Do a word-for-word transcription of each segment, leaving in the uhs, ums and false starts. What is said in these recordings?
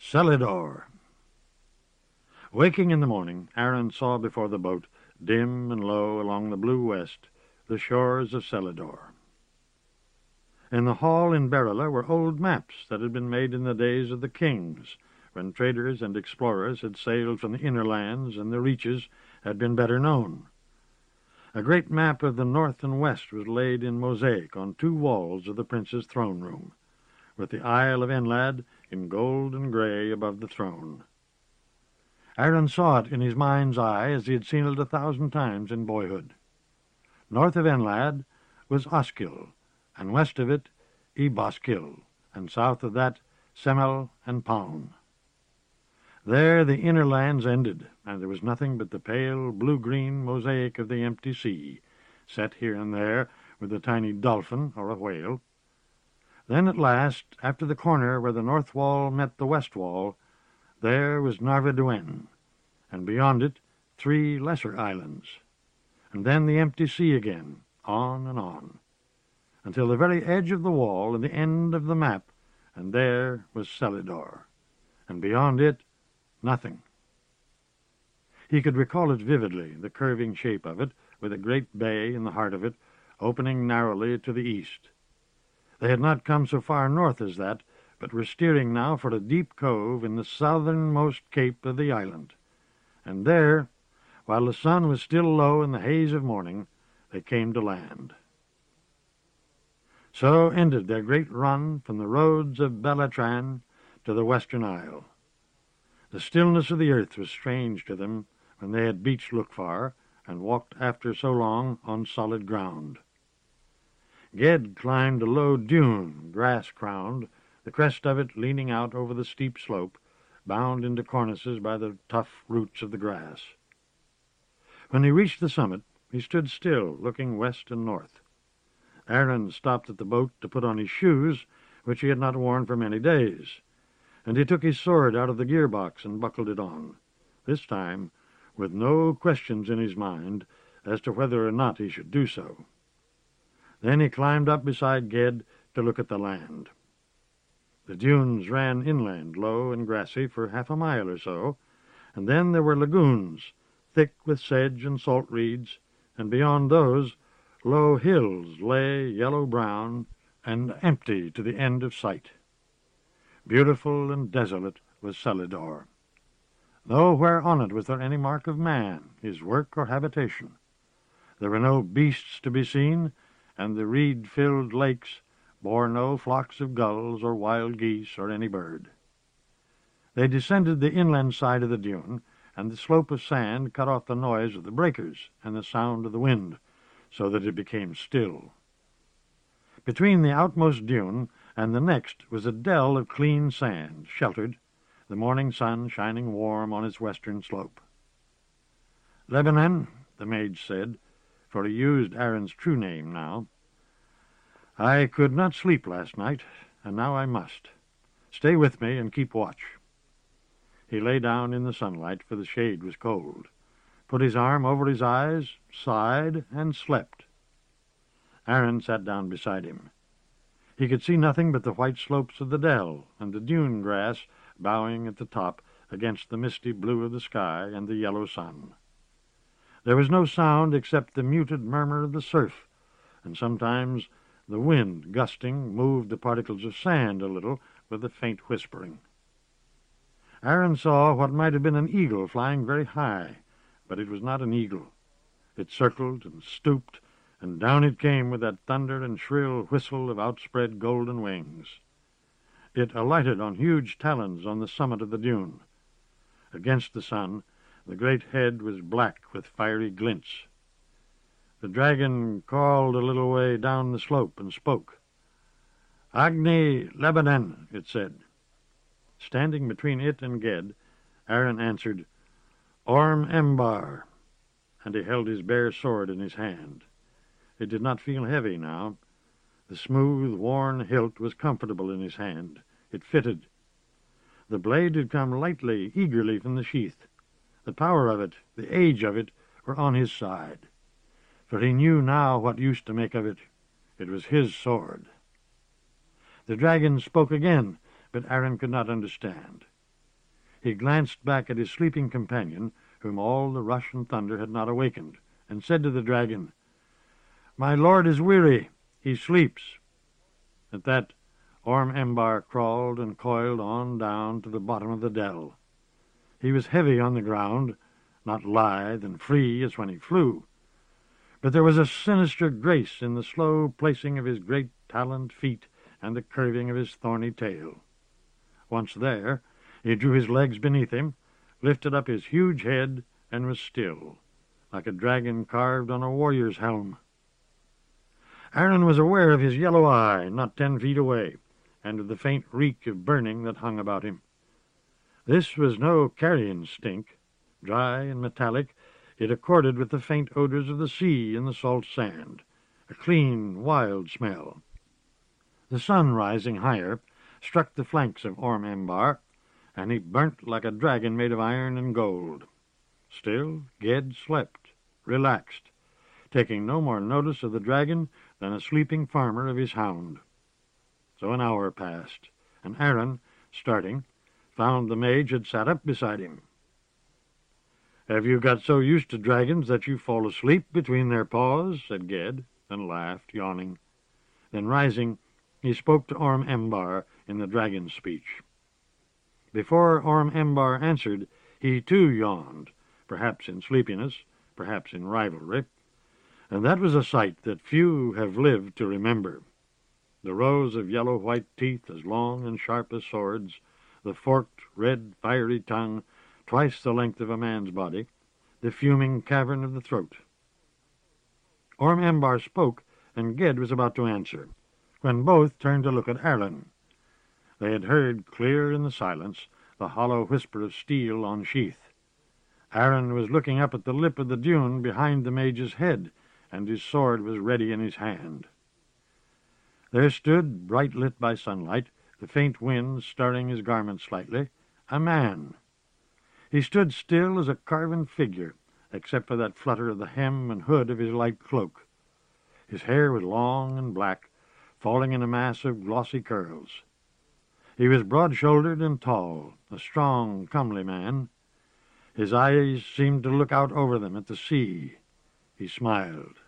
Selidor. Waking in the morning, Aaron saw before the boat, dim and low along the blue west, the shores of Selidor. In the hall in Berrila were old maps that had been made in the days of the kings, when traders and explorers had sailed from the inner lands and the reaches had been better known. A great map of the north and west was laid in mosaic on two walls of the prince's throne room, with the Isle of Enlad in gold and grey above the throne. Aaron saw it in his mind's eye as he had seen it a thousand times in boyhood. North of Enlad was Oskyll, and west of it Eboskyll, and south of that Semel and Paun. There the inner lands ended, and there was nothing but the pale blue-green mosaic of the empty sea, set here and there with a tiny dolphin or a whale. Then at last, after the corner where the north wall met the west wall, there was Narvaduin, and beyond it three lesser islands, and then the empty sea again, on and on, until the very edge of the wall and the end of the map, and there was Selidor, and beyond it nothing. He could recall it vividly, the curving shape of it, with a great bay in the heart of it, opening narrowly to the east. They had not come so far north as that, but were steering now for a deep cove in the southernmost cape of the island. And there, while the sun was still low in the haze of morning, they came to land. So ended their great run from the roads of Belatran to the western isle. The stillness of the earth was strange to them when they had beached Lukfar and walked after so long on solid ground. Ged climbed a low dune, grass-crowned, the crest of it leaning out over the steep slope, bound into cornices by the tough roots of the grass. When he reached the summit, he stood still, looking west and north. Aaron stopped at the boat to put on his shoes, which he had not worn for many days, and he took his sword out of the gearbox and buckled it on, this time with no questions in his mind as to whether or not he should do so. Then he climbed up beside Ged to look at the land. The dunes ran inland, low and grassy, for half a mile or so, and then there were lagoons, thick with sedge and salt reeds, and beyond those low hills lay yellow-brown and empty to the end of sight. Beautiful and desolate was Selidor. Nowhere on it was there any mark of man, his work or habitation. There were no beasts to be seen, and the reed-filled lakes bore no flocks of gulls or wild geese or any bird. They descended the inland side of the dune, and the slope of sand cut off the noise of the breakers and the sound of the wind, so that it became still. Between the outmost dune and the next was a dell of clean sand, sheltered, the morning sun shining warm on its western slope. "Lebanon," the mage said, for he used Aaron's true name now. "I could not sleep last night, and now I must. Stay with me and keep watch." He lay down in the sunlight, for the shade was cold, put his arm over his eyes, sighed, and slept. Aaron sat down beside him. He could see nothing but the white slopes of the dell and the dune grass bowing at the top against the misty blue of the sky and the yellow sun. There was no sound except the muted murmur of the surf, and sometimes the wind, gusting, moved the particles of sand a little with a faint whispering. Aaron saw what might have been an eagle flying very high, but it was not an eagle. It circled and stooped, and down it came with that thunder and shrill whistle of outspread golden wings. It alighted on huge talons on the summit of the dune. Against the sun, the great head was black with fiery glints. The dragon called a little way down the slope and spoke. "Agni Lebanon," it said. Standing between it and Ged, Aaron answered, "Orm Embar," and he held his bare sword in his hand. It did not feel heavy now. The smooth, worn hilt was comfortable in his hand. It fitted. The blade had come lightly, eagerly from the sheath. The power of it, the age of it, were on his side, for he knew now what use to make of it. It was his sword. The dragon spoke again, but Aaron could not understand. he glanced back at his sleeping companion, whom all the rush and thunder had not awakened, and said to the dragon, "My lord is weary. He sleeps." At that, Orm Embar crawled and coiled on down to the bottom of the dell. He was heavy on the ground, not lithe and free as when he flew, but there was a sinister grace in the slow placing of his great taloned feet and the curving of his thorny tail. Once there, he drew his legs beneath him, lifted up his huge head, and was still, like a dragon carved on a warrior's helm. Aron was aware of his yellow eye not ten feet away, and of the faint reek of burning that hung about him. This was no carrion stink. Dry and metallic, it accorded with the faint odors of the sea and the salt sand, a clean, wild smell. The sun, rising higher, struck the flanks of Orm Embar, and he burnt like a dragon made of iron and gold. Still, Ged slept, relaxed, taking no more notice of the dragon than a sleeping farmer of his hound. So an hour passed, and Aron, starting, found the mage had sat up beside him. "Have you got so used to dragons that you fall asleep between their paws?" said Ged, and laughed, yawning. Then rising, he spoke to Orm Embar in the dragon's speech. Before Orm Embar answered, he too yawned, perhaps in sleepiness, perhaps in rivalry, and that was a sight that few have lived to remember. The rows of yellow-white teeth as long and sharp as swords, the forked, red, fiery tongue, twice the length of a man's body, the fuming cavern of the throat. Orm Embar spoke, and Ged was about to answer, when both turned to look at Aron. They had heard, clear in the silence, the hollow whisper of steel on sheath. Aron was looking up at the lip of the dune behind the mage's head, and his sword was ready in his hand. There stood, bright lit by sunlight, the faint wind stirring his garments slightly, a man. He stood still as a carven figure, except for that flutter of the hem and hood of his light cloak. His hair was long and black, falling in a mass of glossy curls. He was broad-shouldered and tall, a strong, comely man. His eyes seemed to look out over them at the sea. He smiled.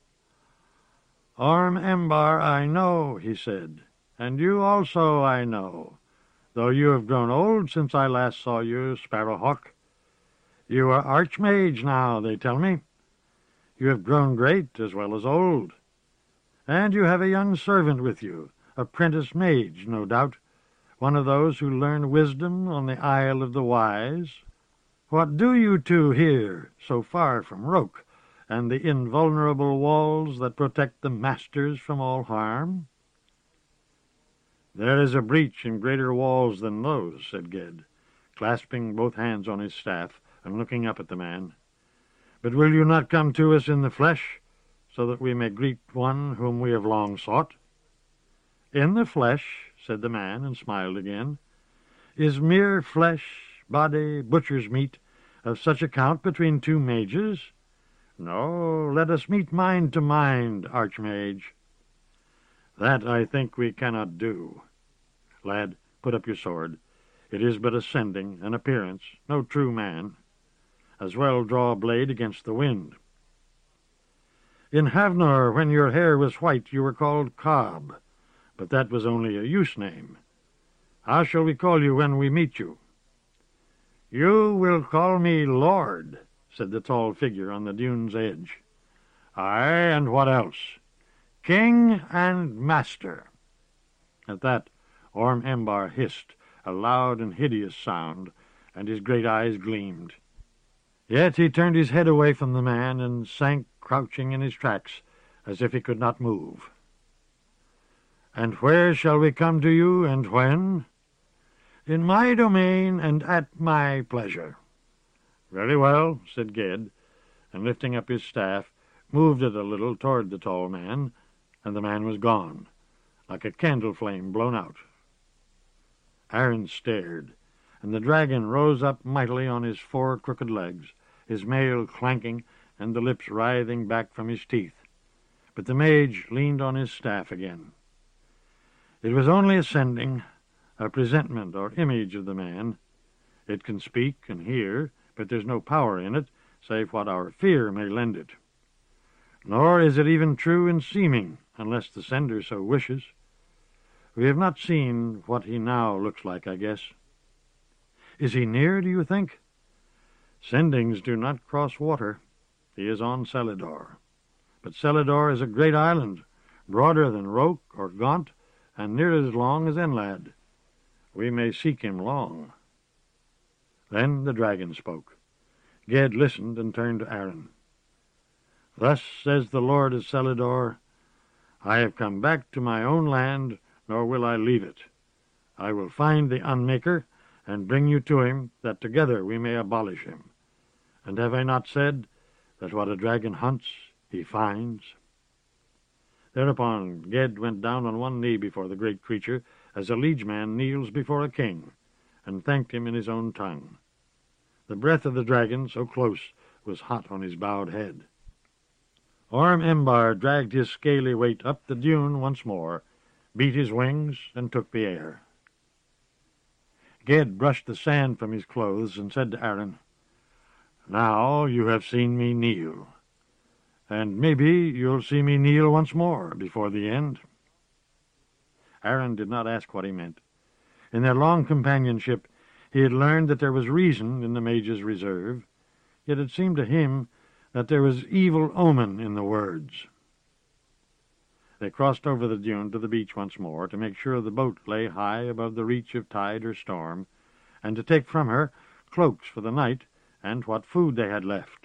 "Orm Embar I know," he said, "and you also I know, though you have grown old since I last saw you, Sparrowhawk. You are Archmage now, they tell me. You have grown great as well as old. And you have a young servant with you, a prentice mage, no doubt, one of those who learn wisdom on the Isle of the Wise. What do you two here, so far from Roke, and the invulnerable walls that protect the masters from all harm?" "There is a breach in greater walls than those," said Ged, clasping both hands on his staff and looking up at the man. "But will you not come to us in the flesh, so that we may greet one whom we have long sought?" "In the flesh," said the man, and smiled again. "Is mere flesh, body, butcher's meat, of such account between two mages? No, let us meet mind to mind, Archmage." "That I think we cannot do. Lad, put up your sword. It is but a sending, an appearance, no true man. As well draw a blade against the wind. In Havnor, when your hair was white, you were called Cobb, but that was only a use name. How shall we call you when we meet you?" "You will call me Lord," said the tall figure on the dune's edge. "Aye, and what else?" "King and Master." At that, Orm Embar hissed, a loud and hideous sound, and his great eyes gleamed. Yet he turned his head away from the man and sank crouching in his tracks, as if he could not move. "And where shall we come to you, and when?" "In my domain, and at my pleasure." "Very well," said Ged, and lifting up his staff, moved it a little toward the tall man, and the man was gone, like a candle flame blown out. Aron stared, and the dragon rose up mightily on his four crooked legs, his mail clanking and the lips writhing back from his teeth. But the mage leaned on his staff again. It was only a sending, a presentment or image of the man. It can speak and hear, but there's no power in it, save what our fear may lend it. Nor is it even true in seeming, unless the sender so wishes. We have not seen what he now looks like, I guess. Is he near, do you think? Sendings do not cross water. He is on Celidor. But Celidor is a great island, broader than Roke or Gaunt, and near as long as Enlad. We may seek him long. Then the dragon spoke. Ged listened and turned to Aaron. Thus says the Lord of Celidor, I have come back to my own land, nor will I leave it. I will find the Unmaker, and bring you to him, that together we may abolish him. And have I not said that what a dragon hunts, he finds? Thereupon Ged went down on one knee before the great creature, as a liege man kneels before a king, and thanked him in his own tongue. The breath of the dragon, so close, was hot on his bowed head. Orm Embar dragged his scaly weight up the dune once more, beat his wings, and took the air. Ged brushed the sand from his clothes and said to Aaron, Now you have seen me kneel, and maybe you'll see me kneel once more before the end. Aaron did not ask what he meant. In their long companionship, he had learned that there was reason in the mage's reserve, yet it seemed to him that there was evil omen in the words. They crossed over the dune to the beach once more to make sure the boat lay high above the reach of tide or storm, and to take from her cloaks for the night and what food they had left.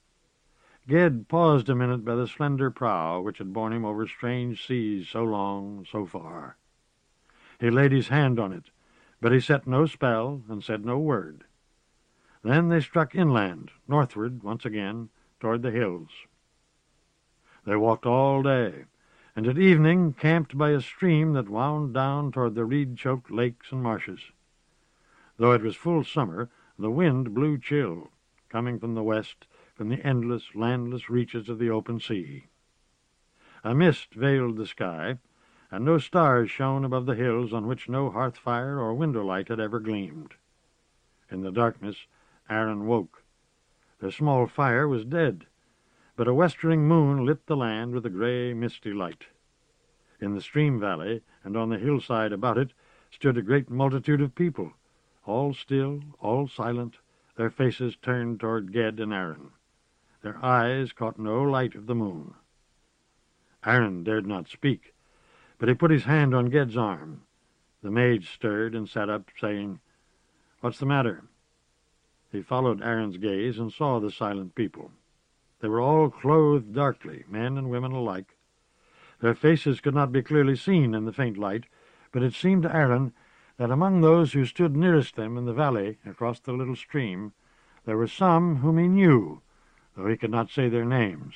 Ged paused a minute by the slender prow which had borne him over strange seas so long, so far. He laid his hand on it, but he set no spell and said no word. Then they struck inland, northward once again, toward the hills. They walked all day, and at evening camped by a stream that wound down toward the reed-choked lakes and marshes. Though it was full summer, the wind blew chill, coming from the west, from the endless, landless reaches of the open sea. A mist veiled the sky, and no stars shone above the hills on which no hearth fire or window light had ever gleamed. In the darkness, Aaron woke. Their small fire was dead, but a westering moon lit the land with a gray, misty light. In the stream valley and on the hillside about it stood a great multitude of people, all still, all silent, their faces turned toward Ged and Aaron. Their eyes caught no light of the moon. Aaron dared not speak, but he put his hand on Ged's arm. The mage stirred and sat up, saying, What's the matter? He followed Aaron's gaze and saw the silent people. They were all clothed darkly, men and women alike. Their faces could not be clearly seen in the faint light, but it seemed to Aaron that among those who stood nearest them in the valley across the little stream, there were some whom he knew, though he could not say their names.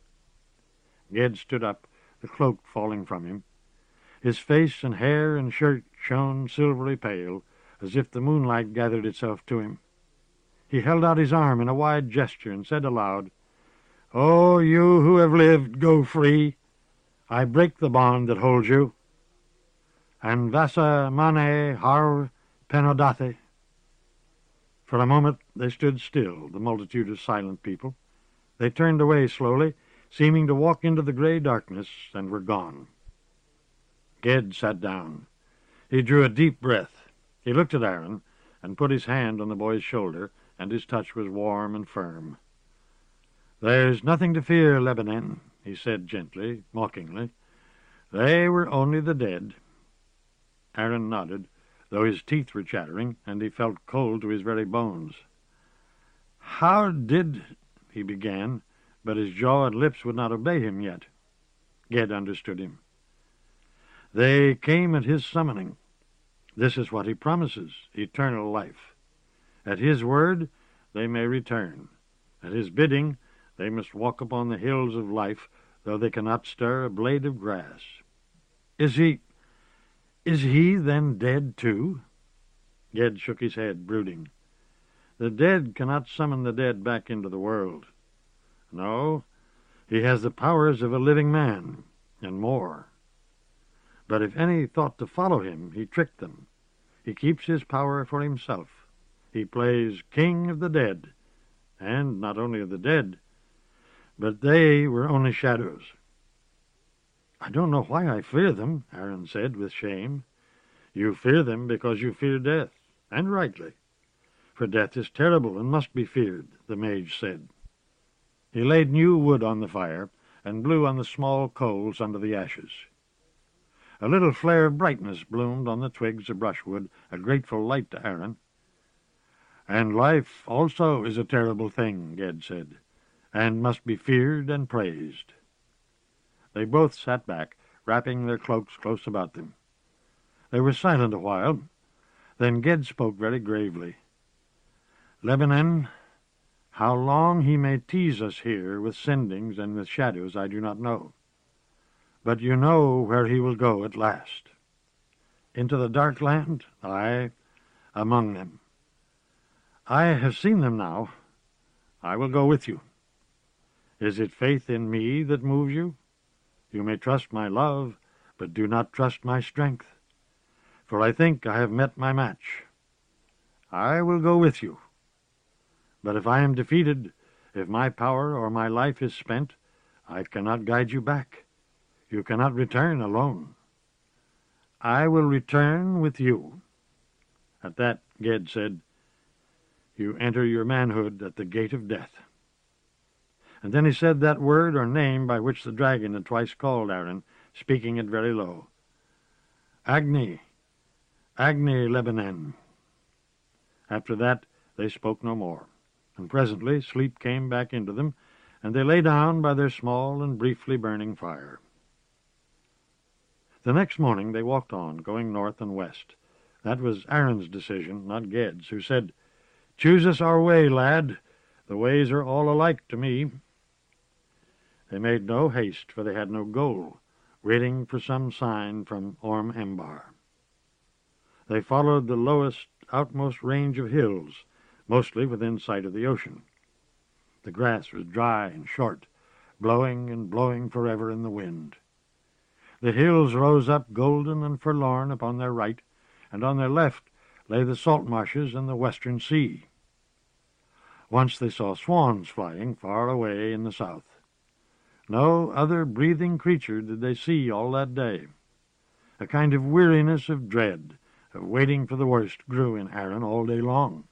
Ged stood up, the cloak falling from him. His face and hair and shirt shone silvery pale, as if the moonlight gathered itself to him. He held out his arm in a wide gesture and said aloud, "Oh, you who have lived, go free. I break the bond that holds you. And Vasa Mane Har Penodathe." For a moment they stood still, the multitude of silent people. They turned away slowly, seeming to walk into the gray darkness, and were gone. Ged sat down. He drew a deep breath. He looked at Aaron and put his hand on the boy's shoulder, and his touch was warm and firm. "There's nothing to fear, Lebanon," he said gently, mockingly. "They were only the dead." Aaron nodded, though his teeth were chattering, and he felt cold to his very bones. "How did—" he began, but his jaw and lips would not obey him yet. Ged understood him. "They came at his summoning. This is what he promises, eternal life. At his word they may return. At his bidding they must walk upon the hills of life, though they cannot stir a blade of grass." Is he... is he then dead too? Ged shook his head, brooding. The dead cannot summon the dead back into the world. No, he has the powers of a living man, and more. But if any thought to follow him, he tricked them. He keeps his power for himself. he plays King of the Dead, and not only of the dead, but they were only shadows. I don't know why I fear them, Aaron said with shame. You fear them because you fear death, and rightly. For death is terrible and must be feared, the mage said. He laid new wood on the fire and blew on the small coals under the ashes. A little flare of brightness bloomed on the twigs of brushwood, a grateful light to Aaron. And life also is a terrible thing, Ged said, and must be feared and praised. They both sat back, wrapping their cloaks close about them. They were silent a while. Then Ged spoke very gravely. Lebanon, how long he may tease us here with sendings and with shadows I do not know. But you know where he will go at last. Into the dark land? Aye, among them. I have seen them now. I will go with you. Is it faith in me that moves you? You may trust my love, but do not trust my strength. For I think I have met my match. I will go with you. But if I am defeated, if my power or my life is spent, I cannot guide you back. You cannot return alone. I will return with you. At that, Ged said, You enter your manhood at the gate of death. And then he said that word or name by which the dragon had twice called Aaron, speaking it very low. Agni, Agni Lebanon. After that they spoke no more, and presently sleep came back into them, and they lay down by their small and briefly burning fire. The next morning they walked on, going north and west. That was Aaron's decision, not Ged's, who said, Choose us our way, lad. The ways are all alike to me. They made no haste, for they had no goal, waiting for some sign from Orm Embar. They followed the lowest, outmost range of hills, mostly within sight of the ocean. The grass was dry and short, blowing and blowing forever in the wind. The hills rose up golden and forlorn upon their right, and on their left lay the salt marshes and the western sea. Once they saw swans flying far away in the south. No other breathing creature did they see all that day. A kind of weariness of dread, of waiting for the worst, grew in Aaron all day long.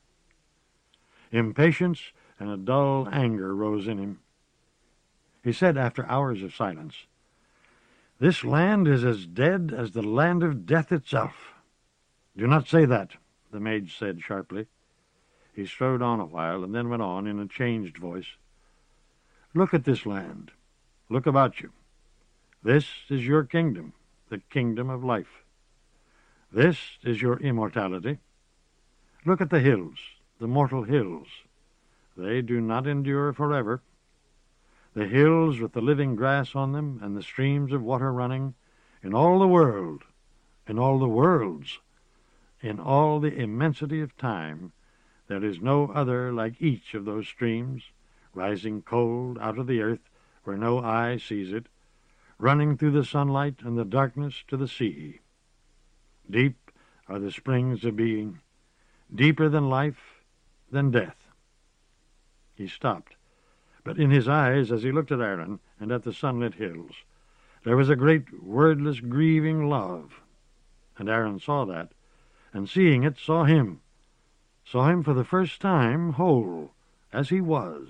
Impatience and a dull anger rose in him. He said after hours of silence, This land is as dead as the land of death itself. Do not say that, the mage said sharply. He strode on a while, and then went on in a changed voice. Look at this land. Look about you. This is your kingdom, the kingdom of life. This is your immortality. Look at the hills, the mortal hills. They do not endure forever. The hills with the living grass on them and the streams of water running, in all the world, in all the worlds, in all the immensity of time, there is no other like each of those streams, rising cold out of the earth where no eye sees it, running through the sunlight and the darkness to the sea. Deep are the springs of being, deeper than life, than death. He stopped, but in his eyes, as he looked at Aaron and at the sunlit hills, there was a great wordless grieving love. And Aaron saw that, and seeing it, saw him, saw him for the first time whole, as he was.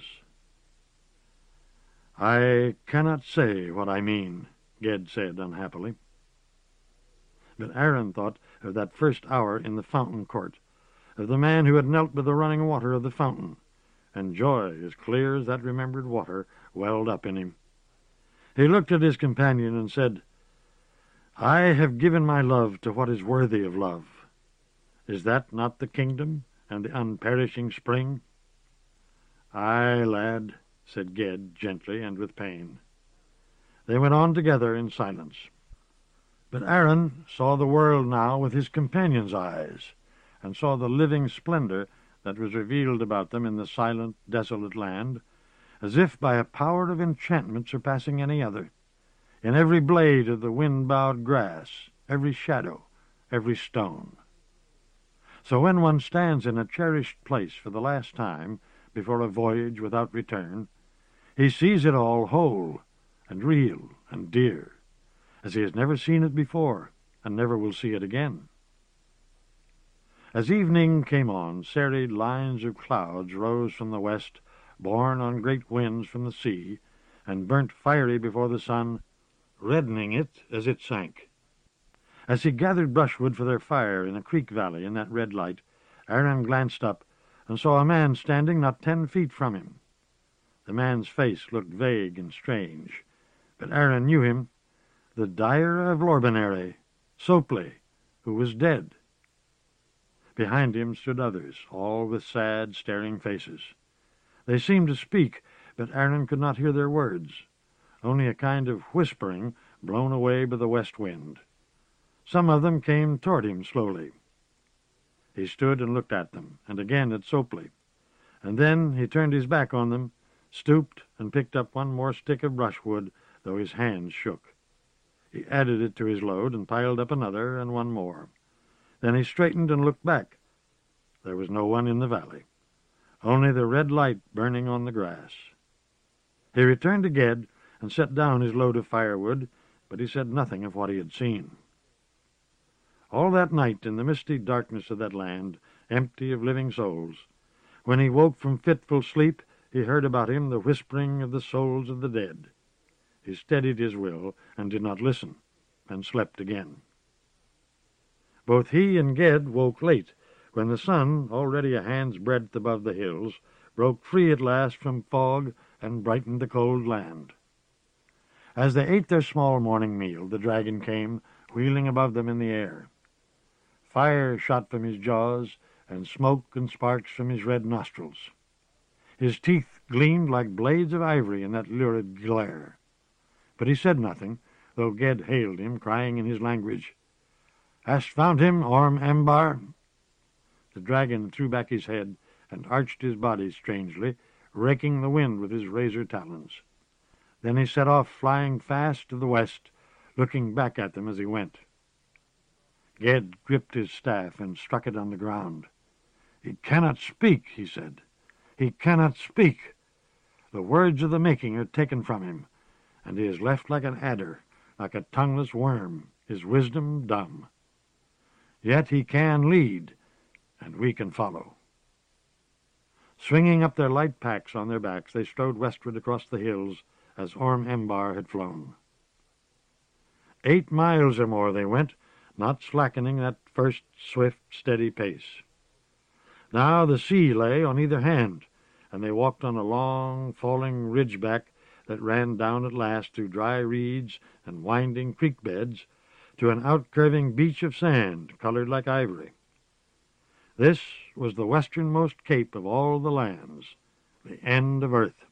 I cannot say what I mean, Ged said unhappily. But Aaron thought of that first hour in the fountain court, of the man who had knelt by the running water of the fountain, and joy as clear as that remembered water welled up in him. He looked at his companion and said, I have given my love to what is worthy of love. Is that not the kingdom and the unperishing spring? Aye, lad, said Ged gently and with pain. They went on together in silence. But Aaron saw the world now with his companion's eyes, and saw the living splendor that was revealed about them in the silent, desolate land, as if by a power of enchantment surpassing any other, in every blade of the wind-bowed grass, every shadow, every stone. So when one stands in a cherished place for the last time before a voyage without return, he sees it all whole and real and dear, as he has never seen it before and never will see it again. As evening came on, serried lines of clouds rose from the west, borne on great winds from the sea, and burnt fiery before the sun, reddening it as it sank. As he gathered brushwood for their fire in a creek valley in that red light, Aaron glanced up and saw a man standing not ten feet from him. The man's face looked vague and strange, but Aaron knew him, the dyer of Lorbanary, Sopley, who was dead. Behind him stood others, all with sad, staring faces. They seemed to speak, but Aaron could not hear their words, only a kind of whispering blown away by the west wind. Some of them came toward him slowly. He stood and looked at them, and again at Sopley, and then he turned his back on them, stooped, and picked up one more stick of brushwood, though his hands shook. He added it to his load and piled up another and one more. Then he straightened and looked back. There was no one in the valley, only the red light burning on the grass. He returned to Ged and set down his load of firewood, but he said nothing of what he had seen. All that night, in the misty darkness of that land, empty of living souls, when he woke from fitful sleep, he heard about him the whispering of the souls of the dead. He steadied his will and did not listen, and slept again. Both he and Ged woke late, when the sun, already a hand's breadth above the hills, broke free at last from fog and brightened the cold land. As they ate their small morning meal, the dragon came, wheeling above them in the air. Fire shot from his jaws, and smoke and sparks from his red nostrils. His teeth gleamed like blades of ivory in that lurid glare. But he said nothing, though Ged hailed him, crying in his language, "Hast found him, Orm Embar?" The dragon threw back his head and arched his body strangely, raking the wind with his razor talons. Then he set off flying fast to the west, looking back at them as he went. Ged gripped his staff and struck it on the ground. "He cannot speak," he said. "He cannot speak. The words of the making are taken from him, and he is left like an adder, like a tongueless worm, his wisdom dumb. Yet he can lead, and we can follow." Swinging up their light packs on their backs, they strode westward across the hills as Orm Embar had flown. Eight miles or more they went, not slackening that first swift, steady pace. Now the sea lay on either hand, and they walked on a long, falling ridgeback that ran down at last through dry reeds and winding creek beds to an outcurving beach of sand colored like ivory. This was the westernmost cape of all the lands, the end of earth.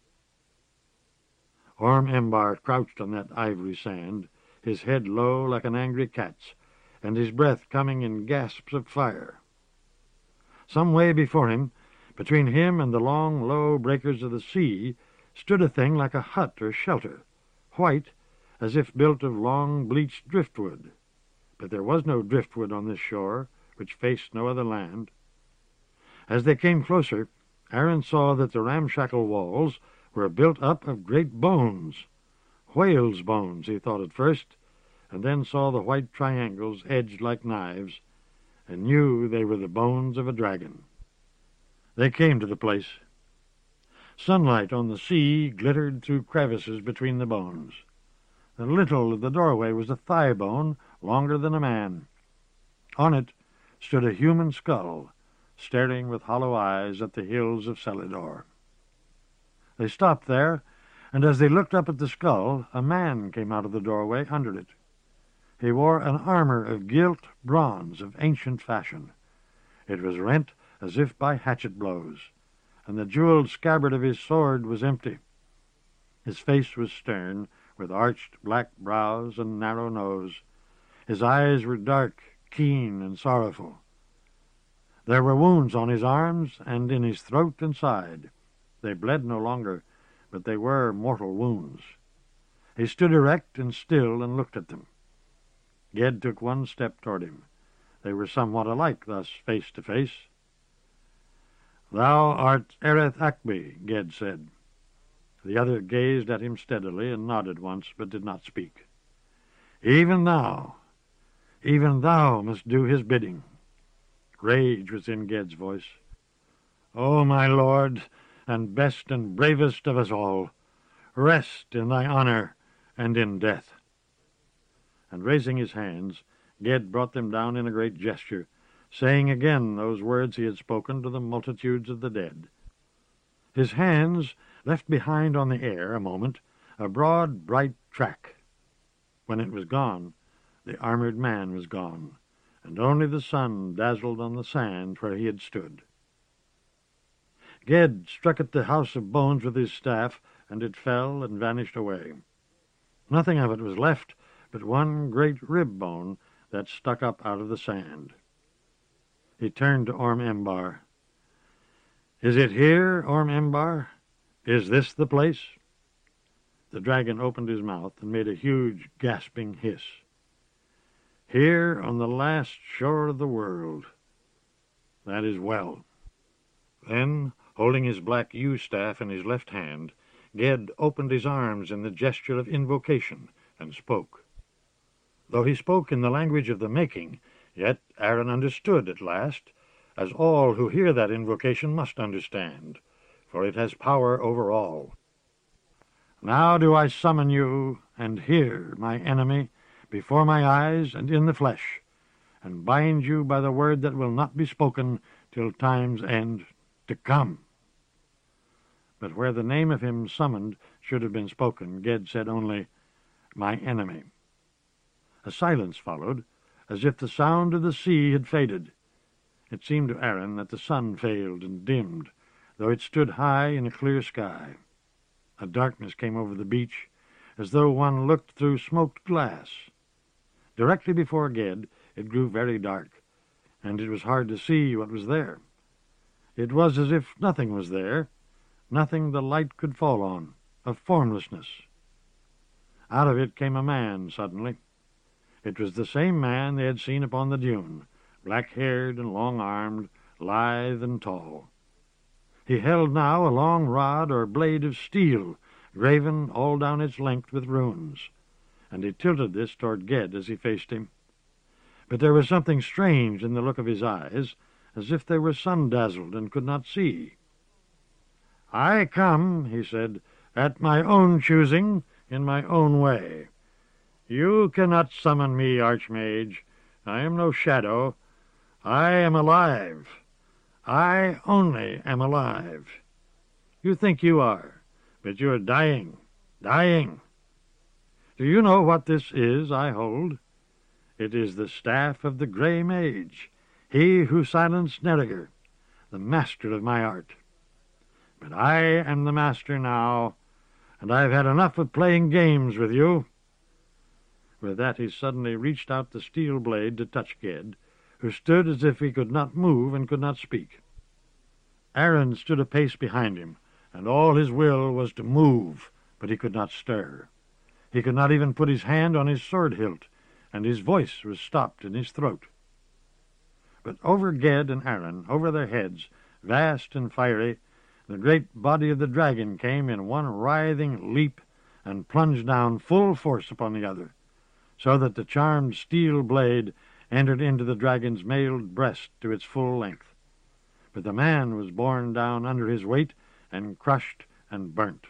Orm Embar crouched on that ivory sand, his head low like an angry cat's, and his breath coming in gasps of fire. Some way before him, between him and the long, low breakers of the sea, stood a thing like a hut or shelter, white, as if built of long, bleached driftwood. But there was no driftwood on this shore, which faced no other land. As they came closer, Aaron saw that the ramshackle walls were built up of great bones, whales' bones, he thought at first, and then saw the white triangles edged like knives, and knew they were the bones of a dragon. They came to the place. Sunlight on the sea glittered through crevices between the bones. The lintel of the doorway was a thigh bone longer than a man. On it stood a human skull, staring with hollow eyes at the hills of Celidor. They stopped there, and as they looked up at the skull, a man came out of the doorway under it. He wore an armor of gilt bronze of ancient fashion. It was rent as if by hatchet blows, and the jeweled scabbard of his sword was empty. His face was stern, with arched black brows and narrow nose. His eyes were dark, keen, and sorrowful. There were wounds on his arms and in his throat and side. They bled no longer, but they were mortal wounds. He stood erect and still and looked at them. Ged took one step toward him. They were somewhat alike thus face to face. "Thou art Ereth Akbe," Ged said. The other gazed at him steadily and nodded once, but did not speak. "Even thou, even thou must do his bidding." Rage was in Ged's voice. "O my lord, and best and bravest of us all, rest in thy honor and in death." And raising his hands, Ged brought them down in a great gesture, saying again those words he had spoken to the multitudes of the dead. His hands left behind on the air a moment a broad, bright track. When it was gone, the armored man was gone, and only the sun dazzled on the sand where he had stood. Ged struck at the house of bones with his staff, and it fell and vanished away. Nothing of it was left but one great rib bone that stuck up out of the sand. He turned to Orm Embar. "Is it here, Orm Embar? Is this the place?" The dragon opened his mouth and made a huge gasping hiss. "Here on the last shore of the world. That is well." Then, holding his black yew staff in his left hand, Ged opened his arms in the gesture of invocation and spoke. Though he spoke in the language of the making, yet Aaron understood at last, as all who hear that invocation must understand, for it has power over all. "Now do I summon you, and hear, my enemy, before my eyes and in the flesh, and bind you by the word that will not be spoken till time's end to come." But where the name of him summoned should have been spoken, Ged said only, "My enemy." A silence followed, as if the sound of the sea had faded. It seemed to Aaron that the sun failed and dimmed, though it stood high in a clear sky. A darkness came over the beach, as though one looked through smoked glass. Directly before Ged it grew very dark, and it was hard to see what was there. It was as if nothing was there, nothing the light could fall on, a formlessness. Out of it came a man suddenly. It was the same man they had seen upon the dune, black-haired and long-armed, lithe and tall. He held now a long rod or blade of steel, graven all down its length with runes, and he tilted this toward Ged as he faced him. But there was something strange in the look of his eyes, as if they were sun-dazzled and could not see. "I come," he said, "at my own choosing, in my own way. You cannot summon me, Archmage. I am no shadow. I am alive. I only am alive. You think you are, but you are dying, dying. Do you know what this is I hold? It is the staff of the Grey Mage, he who silenced Nerriger, the master of my art. But I am the master now, and I have had enough of playing games with you." With that he suddenly reached out the steel blade to touch Ged, who stood as if he could not move and could not speak. Aaron stood a pace behind him, and all his will was to move, but he could not stir. He could not even put his hand on his sword hilt, and his voice was stopped in his throat. But over Ged and Aaron, over their heads, vast and fiery, the great body of the dragon came in one writhing leap and plunged down full force upon the other, so that the charmed steel blade entered into the dragon's mailed breast to its full length. But the man was borne down under his weight and crushed and burnt.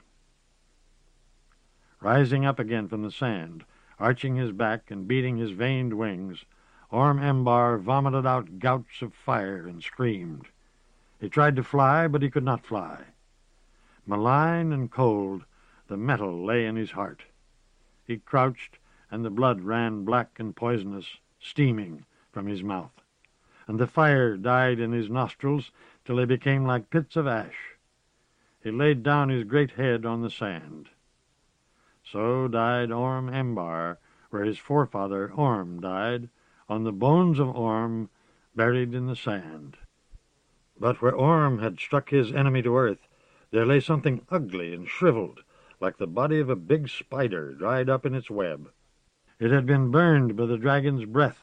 Rising up again from the sand, arching his back and beating his veined wings, Orm Embar vomited out gouts of fire and screamed. He tried to fly, but he could not fly. Malign and cold, the metal lay in his heart. He crouched, and the blood ran black and poisonous, steaming from his mouth, and the fire died in his nostrils till they became like pits of ash. He laid down his great head on the sand. So died Orm Embar, where his forefather Orm died, on the bones of Orm buried in the sand. But where Orm had struck his enemy to earth, there lay something ugly and shriveled, like the body of a big spider dried up in its web. It had been burned by the dragon's breath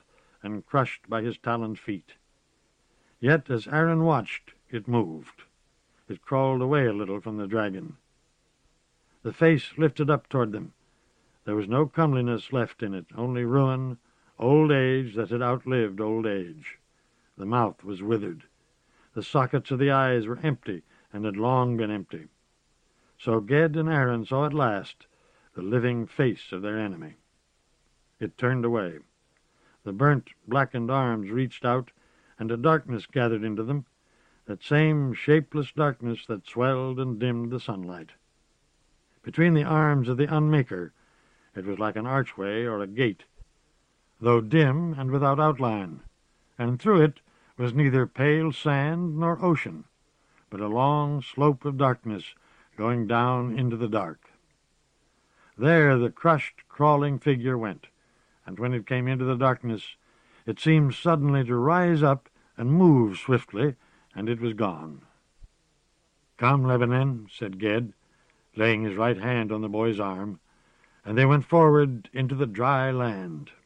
and crushed by his taloned feet. Yet as Aaron watched, it moved. It crawled away a little from the dragon. The face lifted up toward them. There was no comeliness left in it, only ruin, old age that had outlived old age. The mouth was withered. The sockets of the eyes were empty and had long been empty. So Ged and Aaron saw at last the living face of their enemy. It turned away. The burnt, blackened arms reached out, and a darkness gathered into them, that same shapeless darkness that swelled and dimmed the sunlight. Between the arms of the Unmaker, it was like an archway or a gate, though dim and without outline, and through it was neither pale sand nor ocean, but a long slope of darkness going down into the dark. There the crushed, crawling figure went, and when it came into the darkness, it seemed suddenly to rise up and move swiftly, and it was gone. "Come, Lebanon," said Ged, laying his right hand on the boy's arm, and they went forward into the dry land.